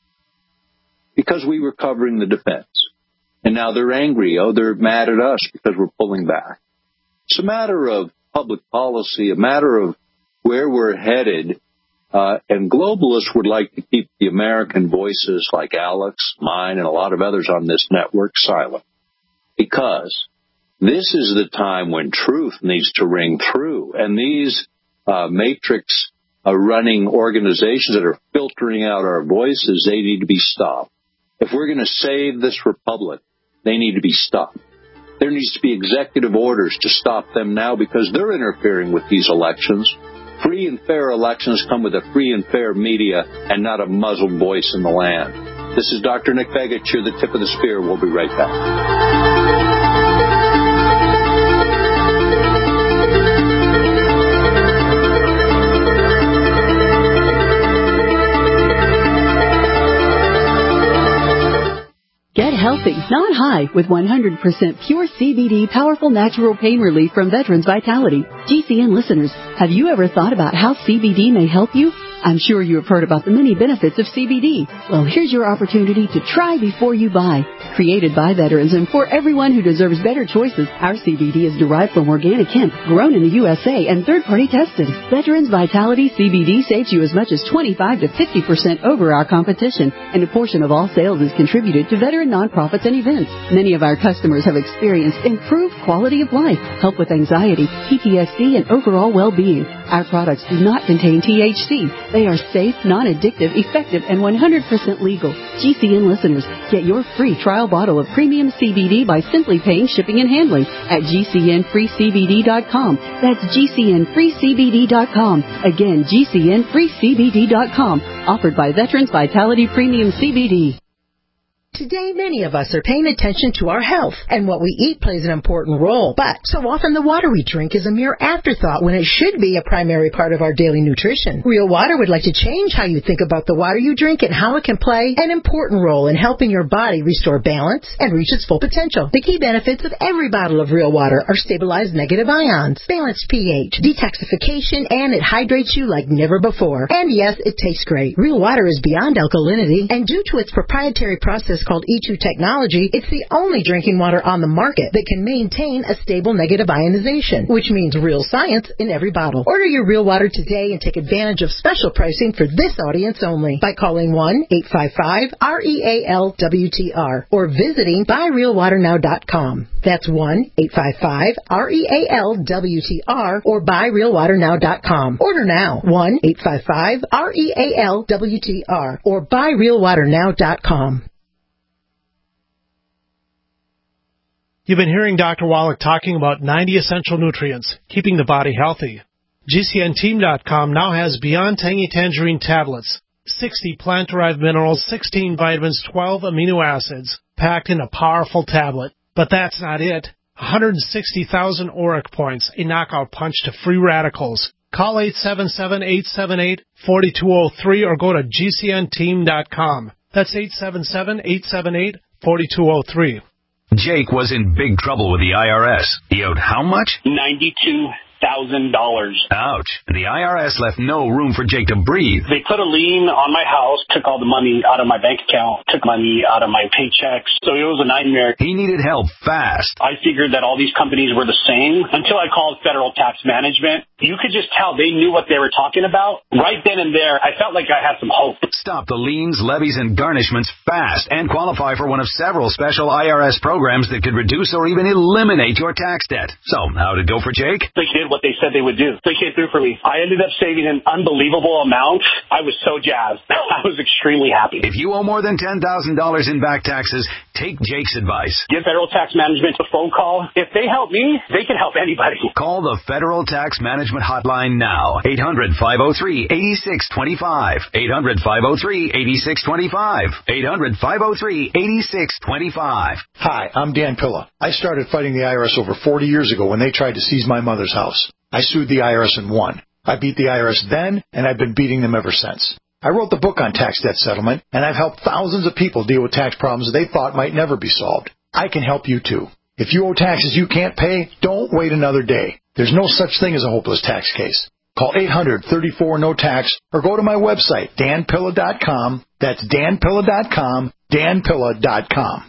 because we were covering the defense. And now they're angry. They're mad at us because we're pulling back. It's a matter of public policy, a matter of where we're headed, and globalists would like to keep the American voices like Alex, mine, and a lot of others on this network silent, because this is the time when truth needs to ring through, and these matrix running organizations that are filtering out our voices, they need to be stopped. If we're going to save this republic, they need to be stopped. There needs to be executive orders to stop them now because they're interfering with these elections. Free and fair elections come with a free and fair media and not a muzzled voice in the land. This is Dr. Nick Begich. You're the tip of the spear. We'll be right back. Get healthy, not high, with 100% pure CBD powerful natural pain relief from Veterans Vitality. GCN listeners, have you ever thought about how CBD may help you? I'm sure you have heard about the many benefits of CBD. Well, here's your opportunity to try before you buy. Created by veterans and for everyone who deserves better choices, our CBD is derived from organic hemp, grown in the USA, and third-party tested. Veterans Vitality CBD saves you as much as 25 to 50% over our competition, and a portion of all sales is contributed to veteran nonprofits and events. Many of our customers have experienced improved quality of life, help with anxiety, PTSD, and overall well-being. Our products do not contain THC. They are safe, non-addictive, effective, and 100% legal. GCN listeners, get your free trial bottle of premium CBD by simply paying shipping and handling at GCNFreeCBD.com. That's GCNFreeCBD.com. Again, GCNFreeCBD.com. Offered by Veterans Vitality Premium CBD. Today, many of us are paying attention to our health, and what we eat plays an important role. But so often the water we drink is a mere afterthought when it should be a primary part of our daily nutrition. Real Water would like to change how you think about the water you drink and how it can play an important role in helping your body restore balance and reach its full potential. The key benefits of every bottle of Real Water are stabilized negative ions, balanced pH, detoxification, and it hydrates you like never before. And yes, it tastes great. Real Water is beyond alkalinity, and due to its proprietary process called E2 technology, it's the only drinking water on the market that can maintain a stable negative ionization, which means real science in every bottle. Order your Real Water today and take advantage of special pricing for this audience only by calling 1-855-REAL-WTR or visiting buyrealwaternow.com. That's 1-855-REAL-WTR or buyrealwaternow.com. Order now. 1-855-REAL-WTR or buyrealwaternow.com. You've been hearing Dr. Wallach talking about 90 essential nutrients, keeping the body healthy. GCNteam.com now has Beyond Tangy Tangerine tablets, 60 plant-derived minerals, 16 vitamins, 12 amino acids, packed in a powerful tablet. But that's not it. 160,000 auric points, a knockout punch to free radicals. Call 877-878-4203 or go to GCNteam.com. That's 877-878-4203. Jake was in big trouble with the IRS. He owed how much? $92,000. Ouch. The IRS left no room for Jake to breathe. They put a lien on my house, took all the money out of my bank account, took money out of my paychecks. So it was a nightmare. He needed help fast. I figured that all these companies were the same until I called Federal Tax Management. You could just tell they knew what they were talking about. Right then and there, I felt like I had some hope. Stop the liens, levies, and garnishments fast and qualify for one of several special IRS programs that could reduce or even eliminate your tax debt. So, how'd it go for Jake? They did what they said they would do. They came through for me. I ended up saving an unbelievable amount. I was so jazzed. I was extremely happy. If you owe more than $10,000 in back taxes, take Jake's advice. Give Federal Tax Management a phone call. If they help me, they can help anybody. Call the Federal Tax Management Hotline now. 800-503-8625. 800-503-8625. 800-503-8625. Hi, I'm Dan Pilla. I started fighting the IRS over 40 years ago when they tried to seize my mother's house. I sued the IRS and won. I beat the IRS then, and I've been beating them ever since. I wrote the book on tax debt settlement, and I've helped thousands of people deal with tax problems they thought might never be solved. I can help you too. If you owe taxes you can't pay, don't wait another day. There's no such thing as a hopeless tax case. Call 800-34-NO-TAX or go to my website, danpilla.com. That's danpilla.com, danpilla.com.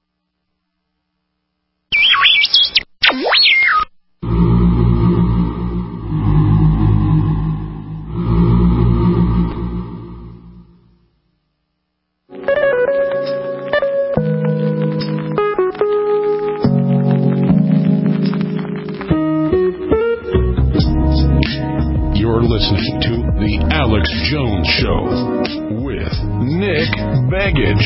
You're listening to The Alex Jones Show with Nick Begich.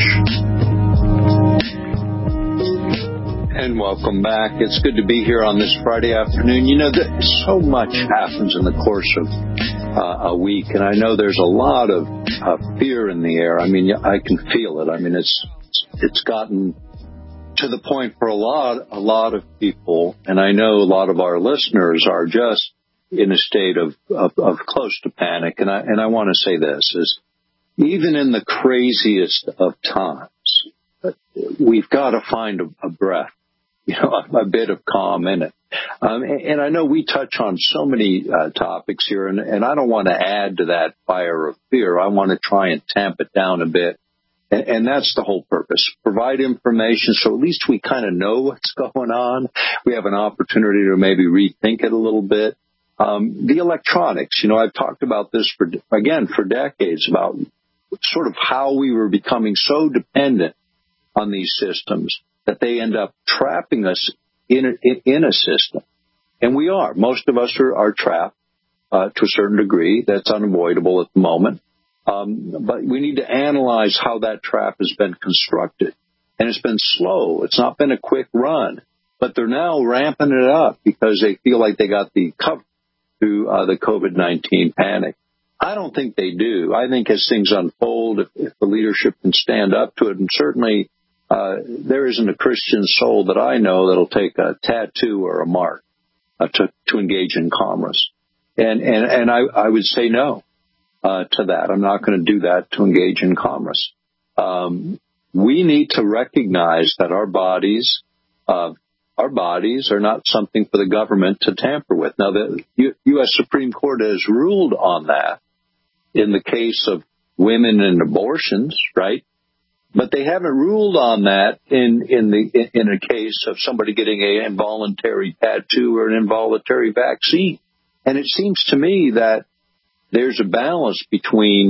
And welcome back. It's good to be here on this Friday afternoon. You know, so much happens in the course of a week, and I know there's a lot of fear in the air. I mean, I can feel it. I mean, it's gotten to the point for a lot of people, and I know a lot of our listeners are just in a state of close to panic. And I want to say this is, even in the craziest of times, we've got to find a breath, a bit of calm in it. And I know we touch on so many topics here, and I don't want to add to that fire of fear. I want to try and tamp it down a bit. And that's the whole purpose. Provide information so at least we kind of know what's going on. We have an opportunity to maybe rethink it a little bit. The electronics, I've talked about this for decades, about sort of how we were becoming so dependent on these systems that they end up trapping us in a system. And we are. Most of us are trapped to a certain degree. That's unavoidable at the moment. But we need to analyze how that trap has been constructed. And it's been slow. It's not been a quick run. But they're now ramping it up because they feel like they got the cover to the COVID-19 panic. I don't think they do. I think as things unfold, if the leadership can stand up to it, and certainly there isn't a Christian soul that I know that'll take a tattoo or a mark to engage in commerce. And I would say no to that. I'm not going to do that to engage in commerce. We need to recognize that our bodies are not something for the government to tamper with. Now, the U.S. Supreme Court has ruled on that in the case of women and abortions, right? But they haven't ruled on that in a case of somebody getting an involuntary tattoo or an involuntary vaccine. And it seems to me that there's a balance between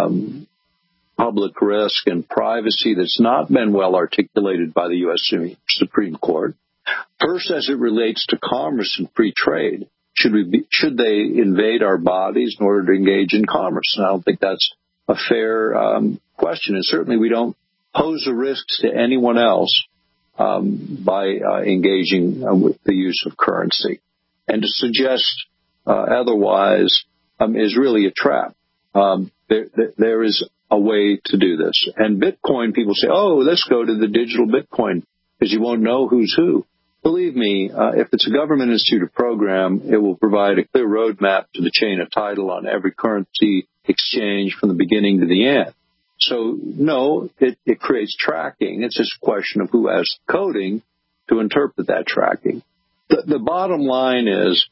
public risk and privacy that's not been well articulated by the U.S. Supreme Court. First, as it relates to commerce and free trade, should they invade our bodies in order to engage in commerce? And I don't think that's a fair question. And certainly we don't pose a risk to anyone else by engaging with the use of currency. And to suggest otherwise is really a trap. There is a way to do this. And Bitcoin, people say, oh, let's go to the digital Bitcoin because you won't know who's who. Believe me, if it's a government-instituted program, it will provide a clear roadmap to the chain of title on every currency exchange from the beginning to the end. So, no, it creates tracking. It's just a question of who has the coding to interpret that tracking. The bottom line is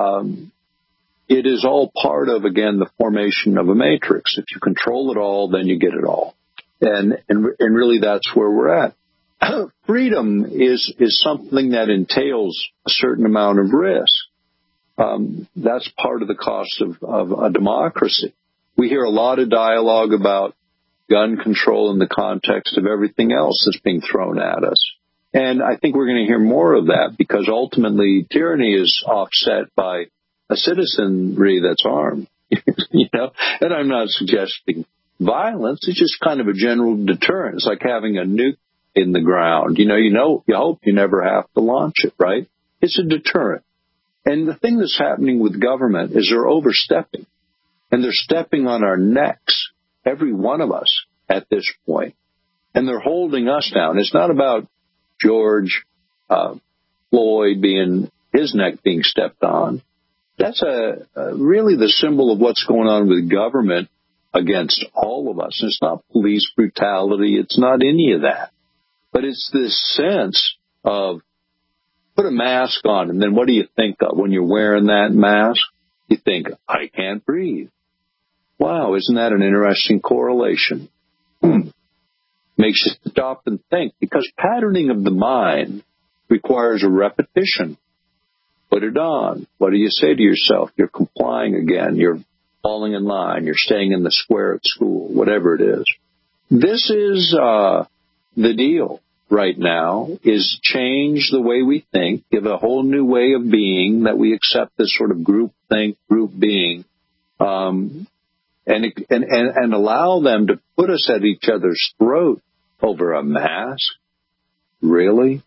it is all part of, again, the formation of a matrix. If you control it all, then you get it all. And really that's where we're at. Freedom is something that entails a certain amount of risk. That's part of the cost of a democracy. We hear a lot of dialogue about gun control in the context of everything else that's being thrown at us. And I think we're going to hear more of that because ultimately tyranny is offset by a citizenry that's armed. And I'm not suggesting violence. It's just kind of a general deterrent. It's like having a nuke in the ground. You hope you never have to launch it, right? It's a deterrent. And the thing that's happening with government is they're overstepping. And they're stepping on our necks, every one of us at this point. And they're holding us down. It's not about George Floyd his neck being stepped on. That's really the symbol of what's going on with government against all of us. And it's not police brutality. It's not any of that. But it's this sense of put a mask on, and then what do you think of when you're wearing that mask? You think, I can't breathe. Wow, isn't that an interesting correlation? Makes you stop and think, because patterning of the mind requires a repetition. Put it on. What do you say to yourself? You're complying again. You're falling in line. You're staying in the square at school, whatever it is. This is the deal right now, is change the way we think, give a whole new way of being, that we accept this sort of group think, group being, and allow them to put us at each other's throat over a mask. Really?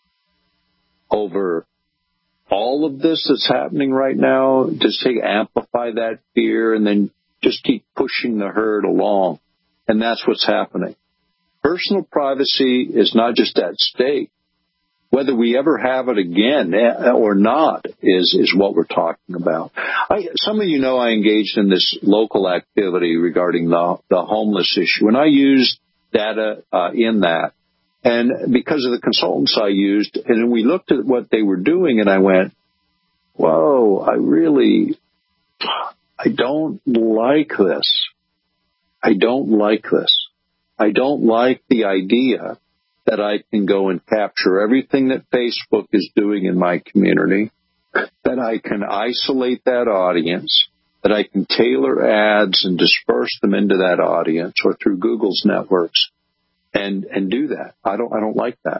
Over all of this that's happening right now, just to amplify that fear and then just keep pushing the herd along. And that's what's happening. Personal privacy is not just at stake. Whether we ever have it again or not is what we're talking about. Some of you know I engaged in this local activity regarding the homeless issue, and I used data in that. And because of the consultants I used, and we looked at what they were doing, and I went, whoa, I don't like this. I don't like this. I don't like the idea that I can go and capture everything that Facebook is doing in my community, that I can isolate that audience, that I can tailor ads and disperse them into that audience or through Google's networks and do that. I don't like that.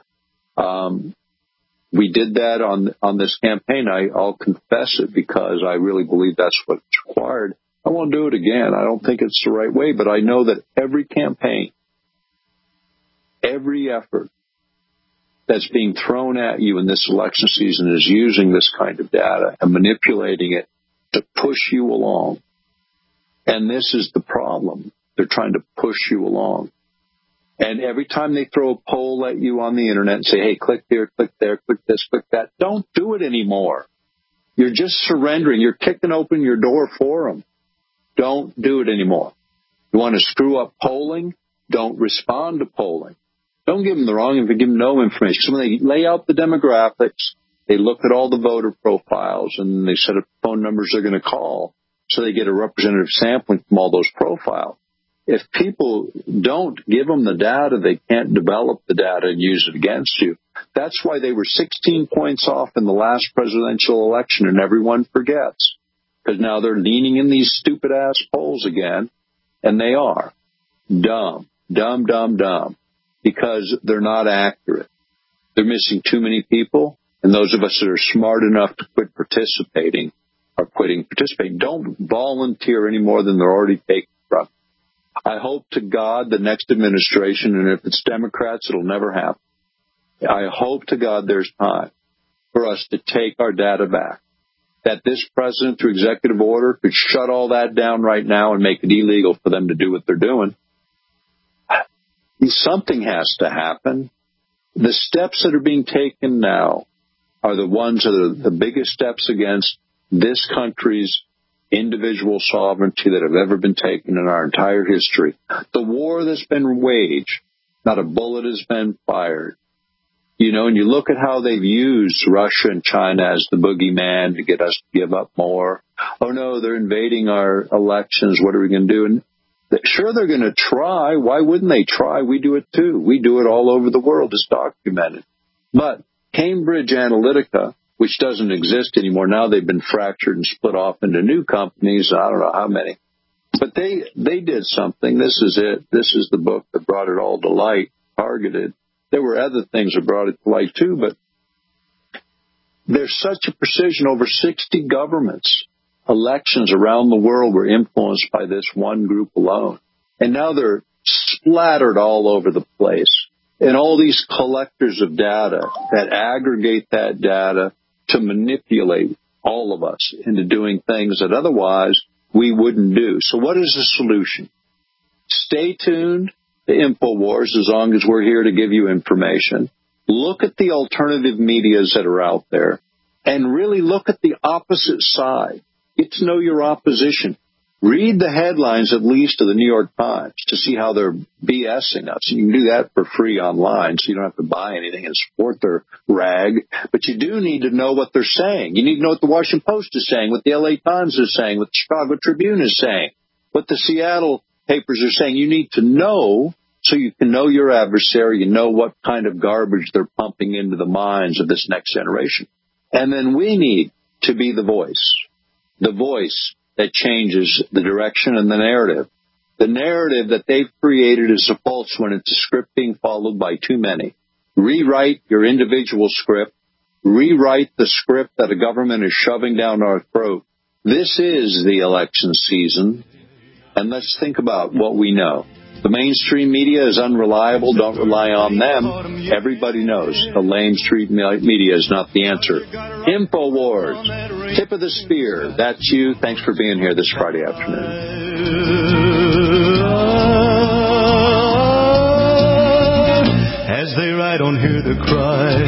We did that on this campaign. I'll confess it because I really believe that's what's required. I won't do it again. I don't think it's the right way, but I know that every campaign, every effort that's being thrown at you in this election season is using this kind of data and manipulating it to push you along. And this is the problem. They're trying to push you along. And every time they throw a poll at you on the internet and say, hey, click here, click there, click this, click that, don't do it anymore. You're just surrendering. You're kicking open your door for them. Don't do it anymore. You want to screw up polling? Don't respond to polling. Don't give them the wrong information. Give them no information. So when they lay out the demographics, they look at all the voter profiles, and they set up phone numbers they're going to call so they get a representative sampling from all those profiles. If people don't give them the data, they can't develop the data and use it against you. That's why they were 16 points off in the last presidential election, and everyone forgets. Because now they're leaning in these stupid-ass polls again, and they are. Dumb. Because they're not accurate. They're missing too many people, and those of us that are smart enough to quit participating are quitting participating. Don't volunteer any more than they're already taking from. I hope to God the next administration, and if it's Democrats, it'll never happen. I hope to God there's time for us to take our data back. That this president, through executive order, could shut all that down right now and make it illegal for them to do what they're doing. Something has to happen. The steps that are being taken now are the ones that are the biggest steps against this country's individual sovereignty that have ever been taken in our entire history. The war that's been waged, not a bullet has been fired. You know, and you look at how they've used Russia and China as the boogeyman to get us to give up more. Oh, no, they're invading our elections. What are we going to do? And sure, they're going to try. Why wouldn't they try? We do it, too. We do it all over the world. It's documented. But Cambridge Analytica, which doesn't exist anymore, now they've been fractured and split off into new companies. I don't know how many. But they did something. This is it. This is the book that brought it all to light, Targeted. There were other things that brought it to light, too, but there's such a precision. Over 60 governments, elections around the world were influenced by this one group alone. And now they're splattered all over the place. And all these collectors of data that aggregate that data to manipulate all of us into doing things that otherwise we wouldn't do. So what is the solution? Stay tuned to InfoWars as long as we're here to give you information. Look at the alternative medias that are out there and really look at the opposite side. Get to know your opposition. Read the headlines, at least, of the New York Times to see how they're BSing us. You can do that for free online, so you don't have to buy anything and support their rag. But you do need to know what they're saying. You need to know what the Washington Post is saying, what the LA Times is saying, what the Chicago Tribune is saying, what the Seattle papers are saying. You need to know so you can know your adversary. You know what kind of garbage they're pumping into the minds of this next generation. And then we need to be the voice that changes the direction and the narrative. The narrative that they've created is a false one. It's a script being followed by too many. Rewrite your individual script. Rewrite the script that a government is shoving down our throat. This is the election season, and let's think about what we know. The mainstream media is unreliable. Don't rely on them. Everybody knows the mainstream media is not the answer. InfoWars, tip of the spear. That's you. Thanks for being here this Friday afternoon. As they ride on, hear the cry.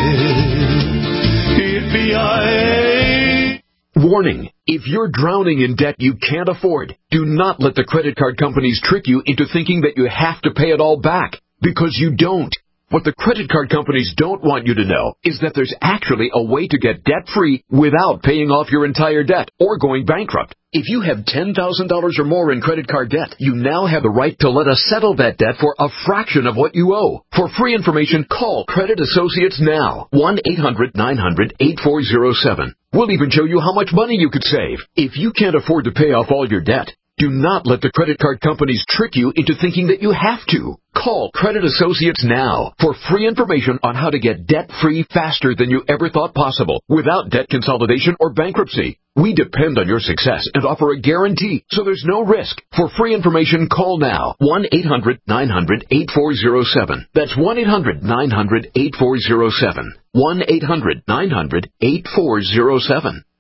Warning. If you're drowning in debt you can't afford, do not let the credit card companies trick you into thinking that you have to pay it all back, because you don't. What the credit card companies don't want you to know is that there's actually a way to get debt-free without paying off your entire debt or going bankrupt. If you have $10,000 or more in credit card debt, you now have the right to let us settle that debt for a fraction of what you owe. For free information, call Credit Associates now. 1-800-900-8407. We'll even show you how much money you could save. If you can't afford to pay off all your debt, do not let the credit card companies trick you into thinking that you have to. Call Credit Associates now for free information on how to get debt-free faster than you ever thought possible without debt consolidation or bankruptcy. We depend on your success and offer a guarantee, so there's no risk. For free information, call now. 1-800-900-8407. That's 1-800-900-8407. 1-800-900-8407.